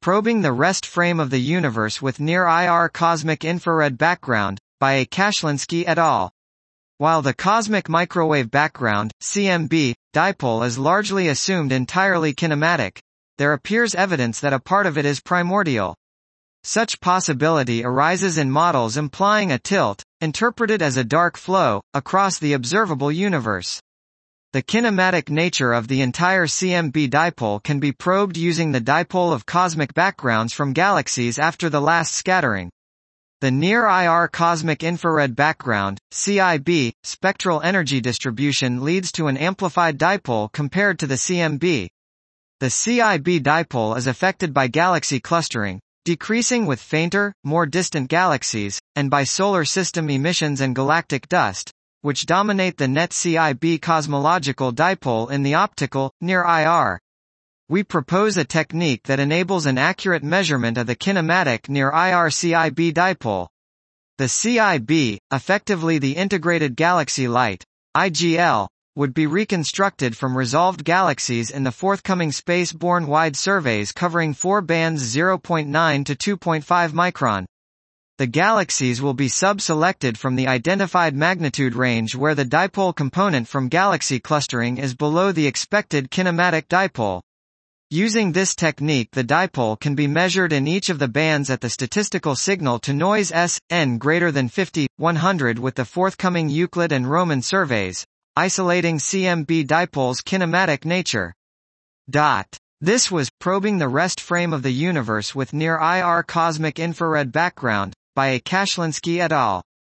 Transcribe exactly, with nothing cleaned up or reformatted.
Probing the Rest Frame of the Universe with Near-I R Cosmic Infrared Background, by A. Kashlinsky et al. While the cosmic microwave background, C M B, dipole is largely assumed entirely kinematic, there appears evidence that a part of it is primordial. Such possibility arises in models implying a tilt, interpreted as a dark flow, across the observable universe. The kinematic nature of the entire C M B dipole can be probed using the dipole of cosmic backgrounds from galaxies after the last scattering. The Near-I R Cosmic Infrared Background, C I B, spectral energy distribution leads to an amplified dipole compared to the C M B. The C I B dipole is affected by galaxy clustering, decreasing with fainter, more distant galaxies, and by solar system emissions and galactic dust, which dominate the net C I B cosmological dipole in the optical, Near-I R. We propose a technique that enables an accurate measurement of the kinematic Near-I R C I B dipole. The C I B, effectively the integrated galaxy light, I G L, would be reconstructed from resolved galaxies in the forthcoming space-borne wide surveys covering four bands zero point nine to two point five micron. The galaxies will be sub-selected from the identified magnitude range where the dipole component from galaxy clustering is below the expected kinematic dipole. Using this technique, the dipole can be measured in each of the bands at the statistical signal-to-noise S, N greater than fifty, one hundred with the forthcoming Euclid and Roman surveys, isolating C M B dipole's kinematic nature. Dot. This was Probing the Rest Frame of the Universe with Near-I R Cosmic Infrared Background, by A. Kashlinsky et al.